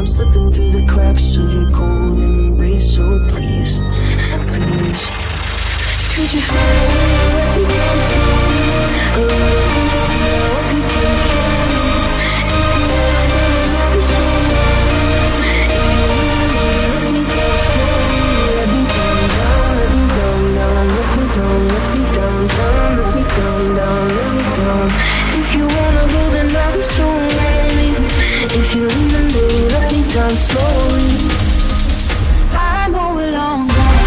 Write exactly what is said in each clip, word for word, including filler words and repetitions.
I'm slipping through the cracks of your cold embrace. So please, please, could you find a way to let me down slowly? A little sympathy, I hope you can show me. If you wanna go, then I'll be so lonely. If you wanna let me down slowly, let me down, down, let me down, down, let me down, let me down, down, let me down, down, let me down. If you wanna go, then I'll be so lonely. If you're leaving, baby, let me down slowly. I know we're long gone.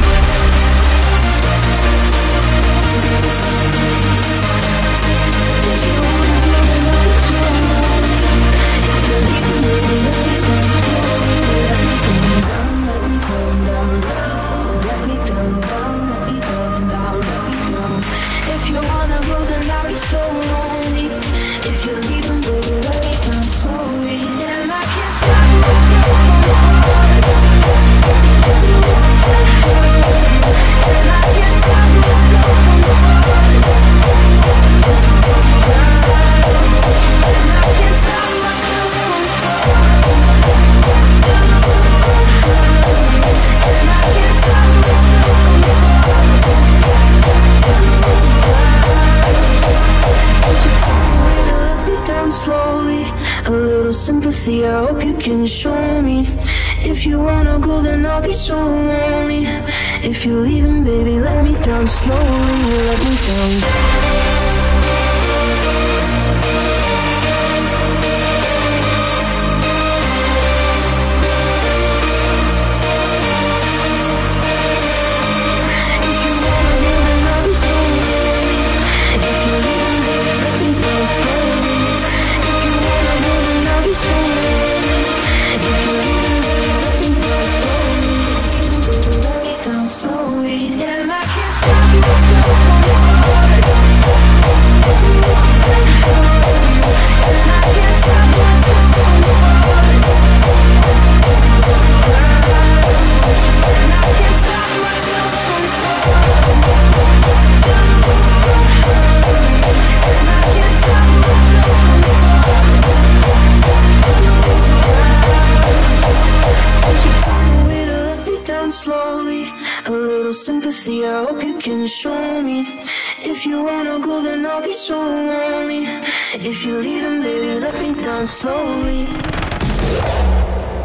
If you wanna go, then I'll be so lonely. If you're leaving, baby, let me down slowly. Let me down, down, let me down, down, let me down, down, let me down. If you wanna go, then I'll be so lonely. If you're leaving, baby, let me down slowly. And I can't stop myself from falling. And I can't stop myself from falling. And I can't stop myself from falling. And I can't stop myself from falling. Down slowly, a little sympathy, I hope you can show me. If you wanna go, then I'll be so lonely. If you're leaving, baby, let me down slowly, let me down. Slowly, a little sympathy, I hope you can show me. If you wanna go, then I'll be so lonely. If you're leaving, baby, let me down slowly.